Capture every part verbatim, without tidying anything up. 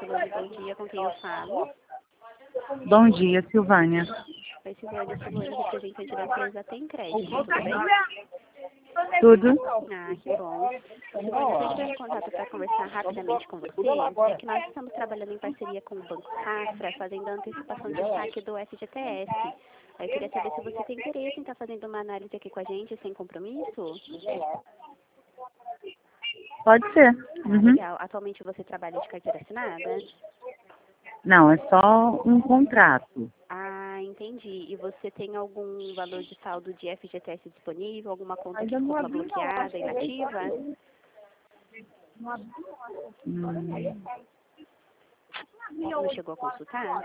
Silvânia, bom dia, com quem eu falo? Bom dia, Silvânia. Oi, Silvânia, Silvânia, representante da empresa Tem Crédito, tudo bem? Tudo? Ah, que bom. Silvânia, eu estou entrando em contato para conversar rapidamente com você. É que nós estamos trabalhando em parceria com o Banco Safra, fazendo a antecipação de saque do F G T S. Aí eu queria saber se você tem interesse em estar fazendo uma análise aqui com a gente, sem compromisso? Pode ser. Ah, Uhum. legal. Atualmente você trabalha de carteira assinada? Não, é só um contrato. Ah, entendi. E você tem algum valor de saldo de F G T S disponível? Alguma conta que ficou bloqueada, inativa? Hum. Não chegou a consultar?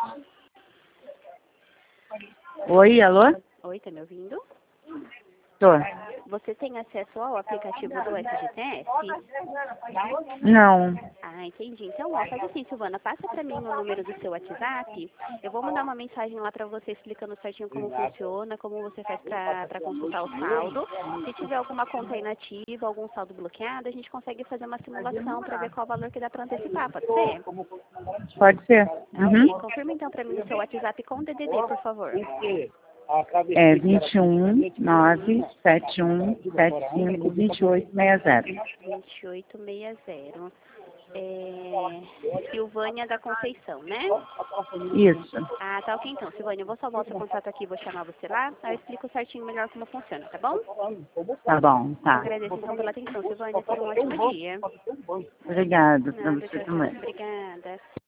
Oi, alô? Oi, tá me ouvindo? Tô. Você tem acesso ao aplicativo do F G T S? Não. Ah, entendi. Então, ó, faz assim, Silvana, passa pra mim o número do seu WhatsApp. Eu vou mandar uma mensagem lá pra você explicando certinho como funciona, como você faz pra, pra consultar o saldo. Se tiver alguma conta inativa, algum saldo bloqueado, a gente consegue fazer uma simulação pra ver qual valor que dá pra antecipar, pode ser? Pode ser. Ah, Uhum. ok. Confirma então pra mim o seu WhatsApp com D D D, por favor. É vinte e um, nove, sete um, sete cinco, vinte e oito, sessenta. vinte e oito sessenta. É... Silvânia da Conceição, né? Isso. Ah, tá ok então, Silvânia. Eu vou salvar o seu contato aqui, vou chamar você lá. Aí eu explico certinho melhor como funciona, tá bom? Tá bom, tá. Agradeço então pela atenção, Silvânia. Tenha um ótimo dia. Obrigada pra Nada, você tchau, tchau. também. Obrigada.